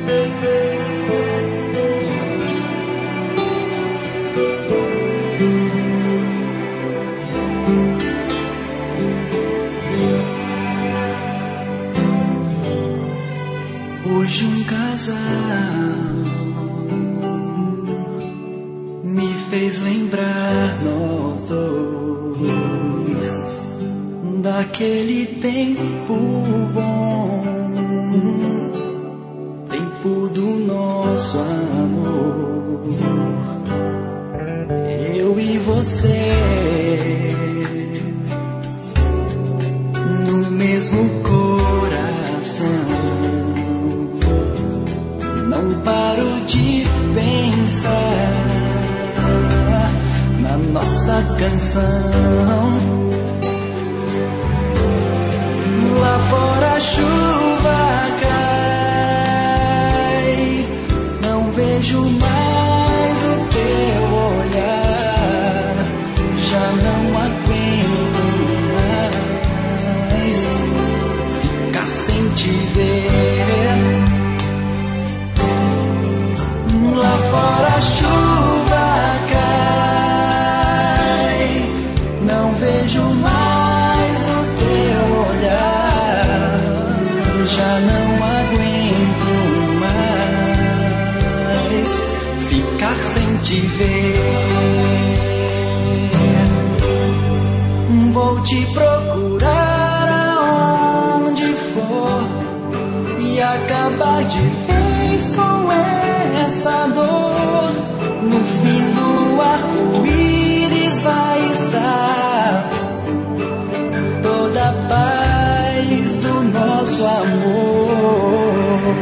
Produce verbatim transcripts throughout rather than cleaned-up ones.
Hoje um casal me fez lembrar nós dois daquele tempo bom, tempo do nosso amor, eu e você no mesmo coração. Não paro de pensar na nossa canção. Lá fora a chuva cai, não vejo mais o teu olhar, já não aguento mais ficar sem te ver. Lá fora a chuva cai, não vejo mais o teu olhar, já não aguento mais ficar sem te ver. Vou te procurar aonde for e acabar de vez com essa dor. No fim do arco-íris vai estar toda a paz do nosso amor.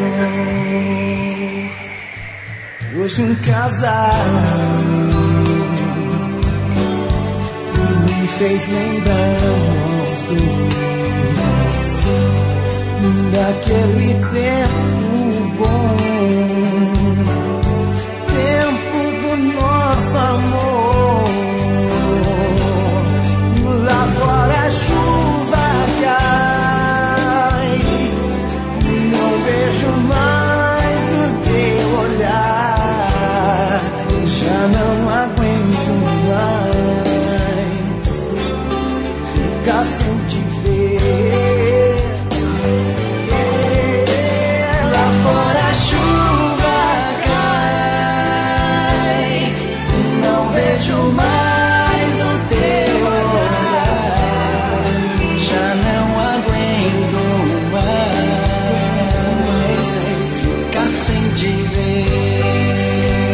Hoje um casal me fez lembrar nós dois daquele tempo bom, tempo do nosso amor. Lá fora a chuva cai, não vejo mais o teu olhar, já não aguento mais ficar sem te ver. Lá fora a chuva cai, não vejo mais o teu olhar, já não aguento mais ficar sem te ver.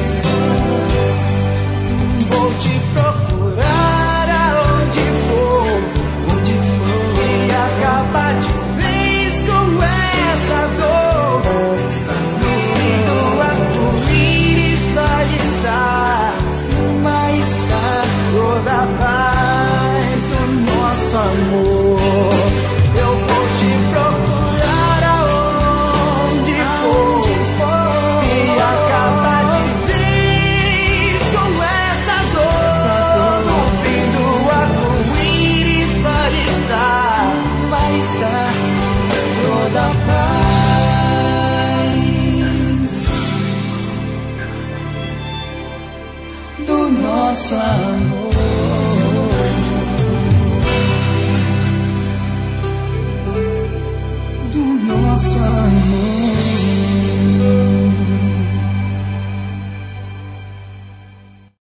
Vou te procurar aonde for, onde for, e acabar de vez com essa dor. No fim do arco-íris vai estar, vai estar toda a paz do nosso amor. Eu vou te procurar aonde for e acabar de vez com essa dor. No fim do arco-íris vai estar, vai estar toda a paz do nosso amor. Do nosso amor.